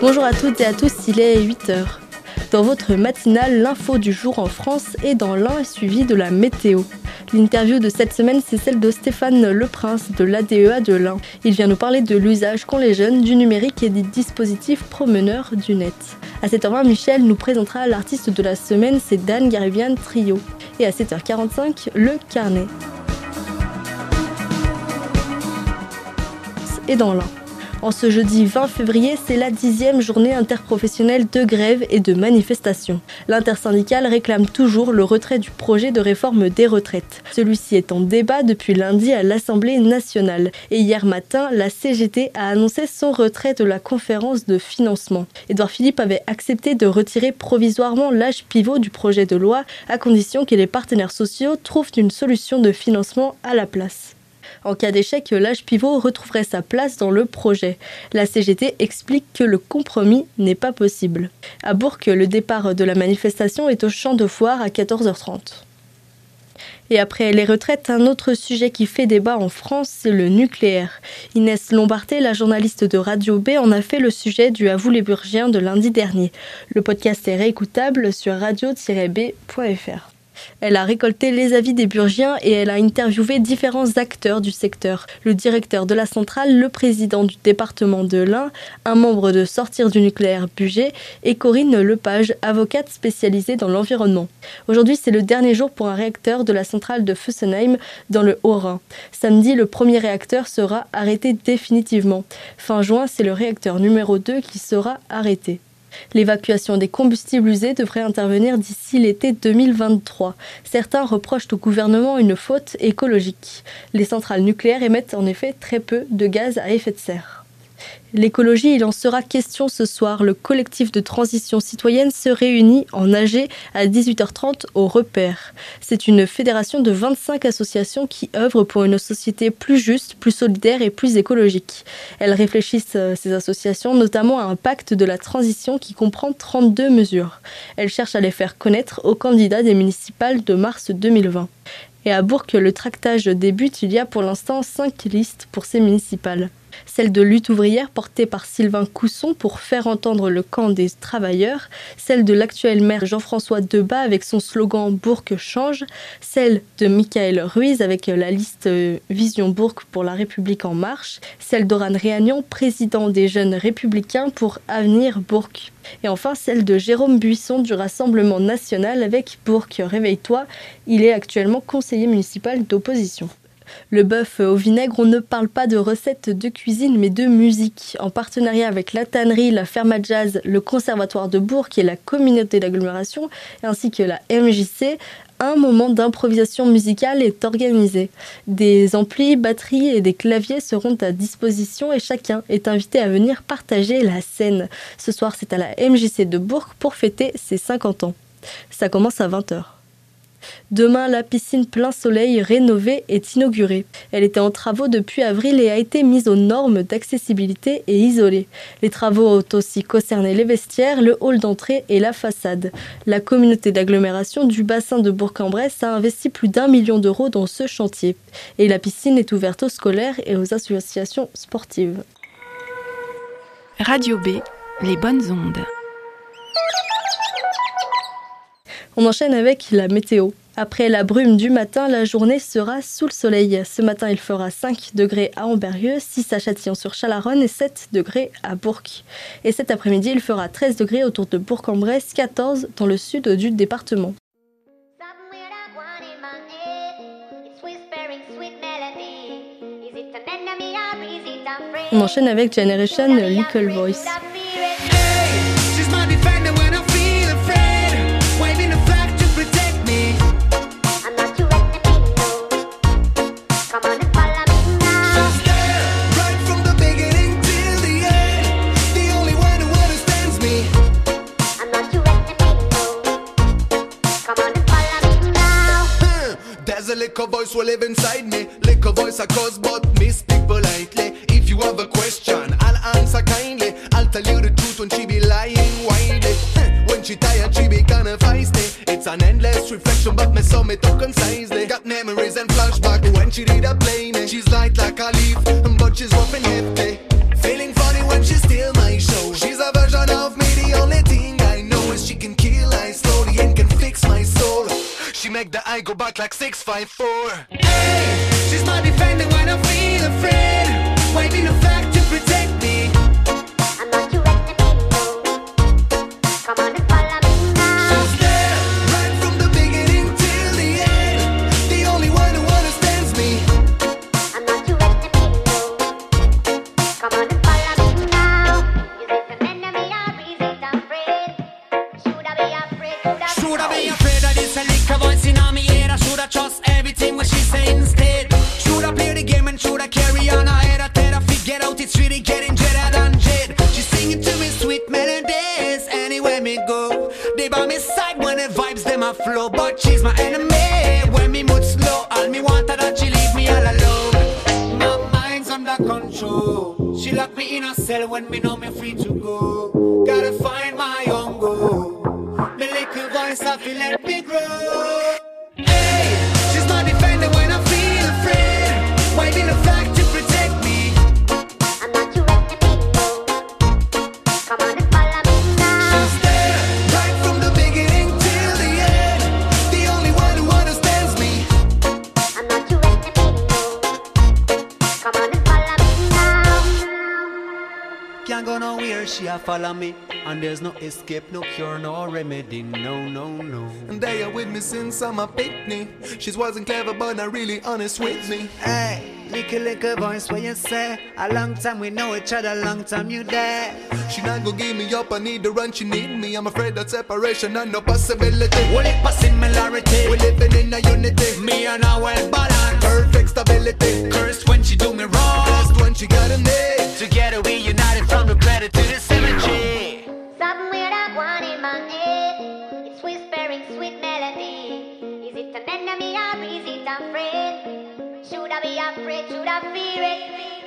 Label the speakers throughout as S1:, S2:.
S1: Bonjour à toutes et à tous, il est 8h. Dans votre matinale, l'info du jour en France et dans l'Ain est suivie de la météo. L'interview de cette semaine, c'est celle de Stéphane Leprince de l'ADEA de l'Ain. Il vient nous parler de l'usage qu'ont les jeunes du numérique et des dispositifs promeneurs du net. À 7h20, Michel nous présentera l'artiste de la semaine, c'est Dan Garibian Trio. Et à 7h45, le carnet. Et dans l'Ain. En ce jeudi 20 février, c'est la 10e journée interprofessionnelle de grève et de manifestation. L'intersyndicale réclame toujours le retrait du projet de réforme des retraites. Celui-ci est en débat depuis lundi à l'Assemblée nationale. Et hier matin, la CGT a annoncé son retrait de la conférence de financement. Édouard Philippe avait accepté de retirer provisoirement l'âge pivot du projet de loi, à condition que les partenaires sociaux trouvent une solution de financement à la place. En cas d'échec, l'âge pivot retrouverait sa place dans le projet. La CGT explique que le compromis n'est pas possible. À Bourg, le départ de la manifestation est au champ de foire à 14h30. Et après les retraites, un autre sujet qui fait débat en France, c'est le nucléaire. Inès Lombarté, la journaliste de Radio B, en a fait le sujet du À vous les Burgiens de lundi dernier. Le podcast est réécoutable sur radio-b.fr. Elle a récolté les avis des Burgiens et elle a interviewé différents acteurs du secteur. Le directeur de la centrale, le président du département de l'Ain, un membre de Sortir du nucléaire Bugey et Corinne Lepage, avocate spécialisée dans l'environnement. Aujourd'hui, c'est le dernier jour pour un réacteur de la centrale de Fessenheim dans le Haut-Rhin. Samedi, le premier réacteur sera arrêté définitivement. Fin juin, c'est le réacteur numéro 2 qui sera arrêté. L'évacuation des combustibles usés devrait intervenir d'ici l'été 2023. Certains reprochent au gouvernement une faute écologique. Les centrales nucléaires émettent en effet très peu de gaz à effet de serre. L'écologie, il en sera question ce soir. Le collectif de transition citoyenne se réunit en AG à 18h30 au Repère. C'est une fédération de 25 associations qui œuvrent pour une société plus juste, plus solidaire et plus écologique. Elles réfléchissent, ces associations, notamment à un pacte de la transition qui comprend 32 mesures. Elles cherchent à les faire connaître aux candidats des municipales de mars 2020. Et à Bourg, le tractage débute. Il y a pour l'instant 5 listes pour ces municipales. Celle de lutte ouvrière portée par Sylvain Cousson pour faire entendre le camp des travailleurs, celle de l'actuel maire Jean-François Debat avec son slogan « Bourg change », celle de Michael Ruiz avec la liste Vision Bourg pour la République en marche, celle d'Oran Réagnan, président des Jeunes Républicains pour Avenir Bourg. Et enfin celle de Jérôme Buisson du Rassemblement National avec Bourg Réveille-toi, il est actuellement conseiller municipal d'opposition. Le bœuf au vinaigre, on ne parle pas de recettes de cuisine mais de musique. En partenariat avec la tannerie, la ferme à jazz, le conservatoire de Bourg et la communauté d'agglomération ainsi que la MJC, un moment d'improvisation musicale est organisé. Des amplis, batteries et des claviers seront à disposition et chacun est invité à venir partager la scène. Ce soir, c'est à la MJC de Bourg pour fêter ses 50 ans. Ça commence à 20h. Demain, la piscine plein soleil rénovée est inaugurée. Elle était en travaux depuis avril et a été mise aux normes d'accessibilité et isolée. Les travaux ont aussi concerné les vestiaires, le hall d'entrée et la façade. La communauté d'agglomération du bassin de Bourg-en-Bresse a investi plus d'1 million d'euros dans ce chantier. Et la piscine est ouverte aux scolaires et aux associations sportives.
S2: Radio B, les bonnes ondes.
S1: On enchaîne avec la météo. Après la brume du matin, la journée sera sous le soleil. Ce matin, il fera 5 degrés à Amberieu, 6 à Châtillon-sur-Chalaronne et 7 degrés à Bourg. Et cet après-midi, il fera 13 degrés autour de Bourg-en-Bresse, 14 dans le sud du département. On enchaîne avec Generation Little Voice.
S3: Little voice will live inside me. Little voice I cause but me speak politely. If you have a question, I'll answer kindly. I'll tell you the truth when she be lying widely. When she tired, she be kinda feisty. It's an endless reflection, but me so me talk concisely. Got memories and flashback when she did a play me. She's light like a leaf, but she's rough and hefty. Feeling funny when she steal my show. She's a version I go back like 654. Hey, she's my defender when I feel afraid. Waving the flag to protect me.
S4: I'm not your enemy, no. Come on and follow me now.
S3: She's there, right from the beginning till the end. The only one who understands me.
S4: I'm not your enemy, no. Come on and follow me now. Is it an enemy or is it a friend? Should I be afraid?
S3: Should I be afraid of this liquor voice in my ear? I should I trust everything what she say instead? Should I play the game and should I carry on ahead? I tell her get out, it's really getting dreader than dread. She's singing to me sweet melodies anywhere me go. They by me side when the vibes them a flow. But she's my enemy when me mood slow. All me want her that she leave me all alone. My mind's under control. She lock me in a cell when me know me free to go. Gotta find my own goal. The little voice I feel let me grow. Hey, she's my defender when I feel afraid. Waving the flag to protect me.
S4: I'm not your enemy, no. Come on and follow me now.
S3: She's there, right from the beginning till the end. The only one who understands me.
S4: I'm not your enemy, no. Come on and follow me now.
S3: Can't go nowhere, she a follow me. And there's no escape, no cure, no remedy, no, no, no. And they are with me since I'm a pitney. She wasn't clever, but not really honest with me. Hey, little voice, what you say? A long time we know each other, long time you there. She not gonna give me up, I need to run, she need me. I'm afraid that separation and no possibility. Well, it a similarity. We living in a unity. Me and her well balanced. Perfect stability. Cursed when she do me wrong. Blessed when she got a name. Together we united from the credit to the symmetry.
S4: Something weird I want in my head. It's whispering sweet melody. Is it an enemy or is it a friend? Should I be afraid? Should I fear it?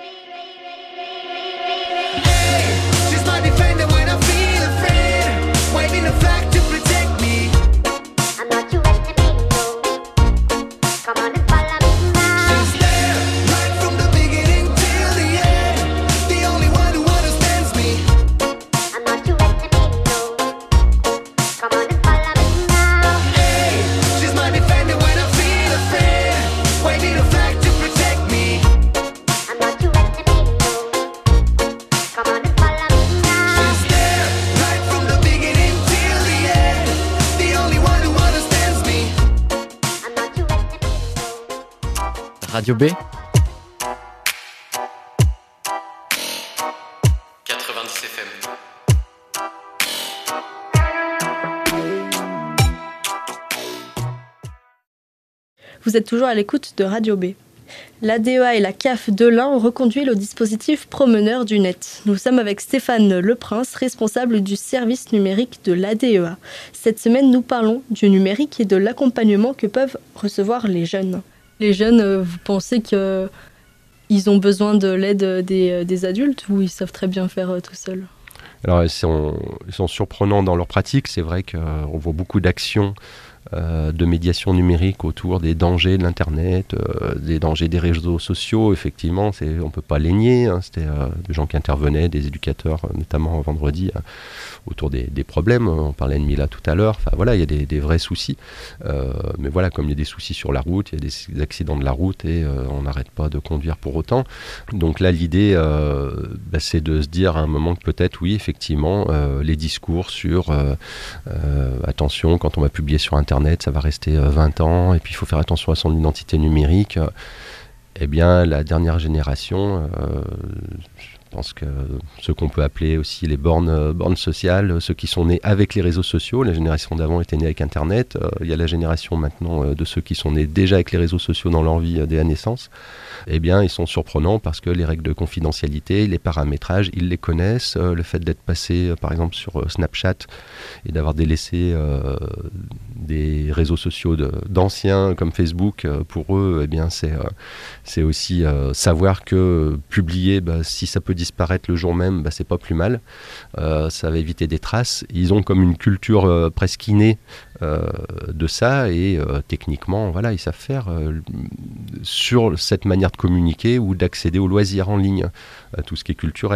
S3: Hey, she's my defender when I feel afraid. Waving the flag to protect me.
S4: I'm not your enemy, no. Come on and follow me now.
S3: She's there, right from the beginning till the end. The only one who understands me.
S4: I'm not your enemy, no. Come on and follow me now.
S3: Hey, she's my defender when I feel afraid. Waving the flag to protect me.
S4: I'm not your enemy, no. Come on and follow me now.
S3: She's there, right from the beginning till the end. The only one who understands me.
S4: I'm not your enemy, no.
S5: Radio B
S6: 90 FM.
S1: Vous êtes toujours à l'écoute de Radio B. L'ADEA et la CAF de l'Ain ont reconduit le dispositif Promeneur du Net. Nous sommes avec Stéphane Leprince, responsable du service numérique de l'ADEA. Cette semaine, nous parlons du numérique et de l'accompagnement que peuvent recevoir les jeunes. Les jeunes, vous pensez qu'ils ont besoin de l'aide des adultes ou ils savent très bien faire tout seuls ?
S7: Alors ils sont surprenants dans leur pratique. C'est vrai qu'on voit beaucoup d'actions de médiation numérique autour des dangers de l'Internet, des dangers des réseaux sociaux. Effectivement, on ne peut pas les nier. C'était des gens qui intervenaient, des éducateurs, notamment vendredi, autour des problèmes. On parlait de Mila tout à l'heure. Enfin, voilà, il y a des vrais soucis. Mais voilà, comme il y a des soucis sur la route, il y a des accidents de la route et on n'arrête pas de conduire pour autant. Donc là, l'idée, c'est de se dire à un moment que peut-être, oui, effectivement, les discours sur attention, quand on va publier sur Internet, ça va rester 20 ans, et puis il faut faire attention à son identité numérique. Eh bien, la dernière génération, je pense que ce qu'on peut appeler aussi les bornes sociales, ceux qui sont nés avec les réseaux sociaux, la génération d'avant était née avec Internet, il y a la génération maintenant de ceux qui sont nés déjà avec les réseaux sociaux dans leur vie dès la naissance. Eh bien, ils sont surprenants parce que les règles de confidentialité, les paramétrages, ils les connaissent. Le fait d'être passé, par exemple, sur Snapchat et d'avoir délaissé des réseaux sociaux d'anciens comme Facebook, pour eux, eh bien, c'est aussi savoir que publier, si ça peut disparaître le jour même, c'est pas plus mal. Ça va éviter des traces. Ils ont comme une culture presque innée de ça et techniquement, voilà, ils savent faire sur cette manière de communiquer ou d'accéder aux loisirs en ligne, tout ce qui est culturel.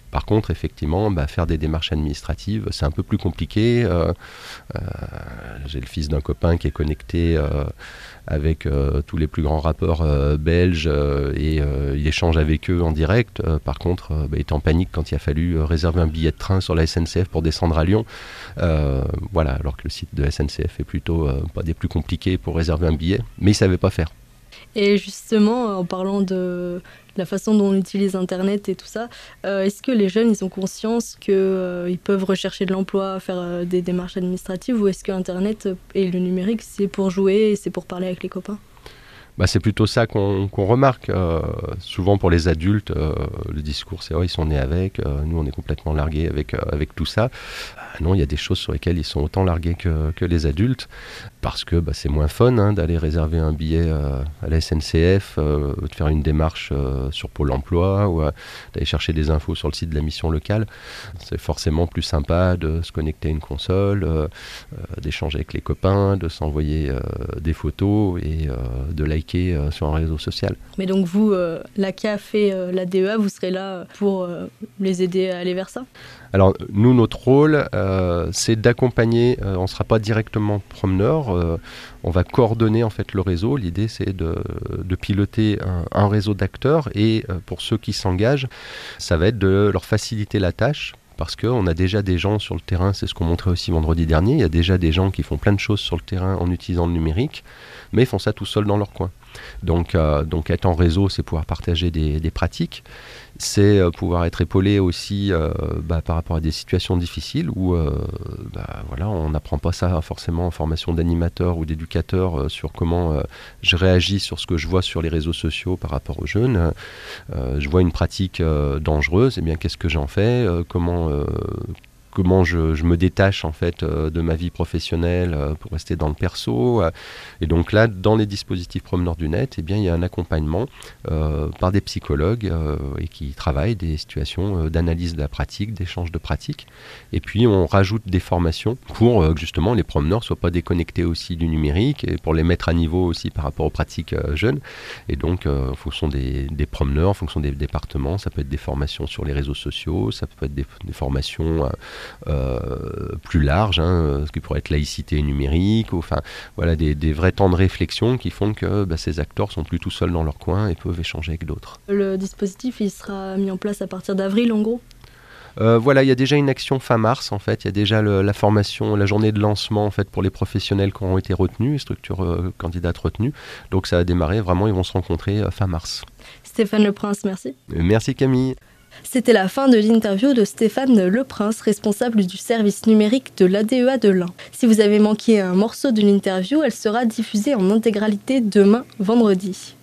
S7: Par contre, effectivement, faire des démarches administratives, c'est un peu plus compliqué. J'ai le fils d'un copain qui est connecté avec tous les plus grands rappeurs belges et il échange avec eux en direct. Par contre, il était en panique quand il a fallu réserver un billet de train sur la SNCF pour descendre à Lyon. Voilà, alors que le site de SNCF est plutôt pas des plus compliqués pour réserver un billet, mais il ne savait pas faire.
S1: Et justement, en parlant de la façon dont on utilise Internet et tout ça, est-ce que les jeunes, ils ont conscience qu'ils peuvent rechercher de l'emploi, faire des démarches administratives, ou est-ce que Internet et le numérique, c'est pour jouer et c'est pour parler avec les copains ?
S7: C'est plutôt ça qu'on remarque. Souvent pour les adultes, le discours c'est ils sont nés avec, nous on est complètement largués avec tout ça. Non, il y a des choses sur lesquelles ils sont autant largués que les adultes, parce que c'est moins fun d'aller réserver un billet à la SNCF, de faire une démarche sur Pôle emploi, ou d'aller chercher des infos sur le site de la mission locale. C'est forcément plus sympa de se connecter à une console, d'échanger avec les copains, de s'envoyer des photos et de liker sur un réseau social.
S1: Mais donc vous, l'ACAF et la DEA, vous serez là pour les aider à aller vers ça ?
S7: Alors nous, notre rôle, c'est d'accompagner, on ne sera pas directement promeneur, on va coordonner en fait le réseau. L'idée c'est de piloter un réseau d'acteurs et pour ceux qui s'engagent, ça va être de leur faciliter la tâche. Parce qu'on a déjà des gens sur le terrain, c'est ce qu'on montrait aussi vendredi dernier, il y a déjà des gens qui font plein de choses sur le terrain en utilisant le numérique, mais ils font ça tout seuls dans leur coin. Donc être en réseau, c'est pouvoir partager des pratiques, c'est pouvoir être épaulé aussi par rapport à des situations difficiles où on n'apprend pas ça forcément en formation d'animateur ou d'éducateur sur comment je réagis sur ce que je vois sur les réseaux sociaux par rapport aux jeunes. Je vois une pratique dangereuse, qu'est-ce que j'en fais, comment je me détache en fait de ma vie professionnelle pour rester dans le perso. Et donc là, dans les dispositifs promeneurs du net, il y a un accompagnement par des psychologues et qui travaillent des situations d'analyse de la pratique, d'échange de pratiques. Et puis on rajoute des formations pour que justement les promeneurs ne soient pas déconnectés aussi du numérique et pour les mettre à niveau aussi par rapport aux pratiques jeunes. Et donc en fonction des promeneurs, en fonction des départements, ça peut être des formations sur les réseaux sociaux, ça peut être des formations plus large, ce qui pourrait être laïcité numérique, des vrais temps de réflexion qui font que ces acteurs sont plus tout seuls dans leur coin et peuvent échanger avec d'autres.
S1: Le dispositif, il sera mis en place à partir d'avril en gros ?
S7: Il y a déjà une action fin mars en fait, il y a déjà la formation, la journée de lancement en fait pour les professionnels qui auront été retenus, les structures candidates retenues, donc ça a démarré, vraiment ils vont se rencontrer fin mars.
S1: Stéphane Leprince, merci.
S7: Merci Camille.
S1: C'était la fin de l'interview de Stéphane Leprince, responsable du service numérique de l'ADEA de l'Ain. Si vous avez manqué un morceau de l'interview, elle sera diffusée en intégralité demain, vendredi.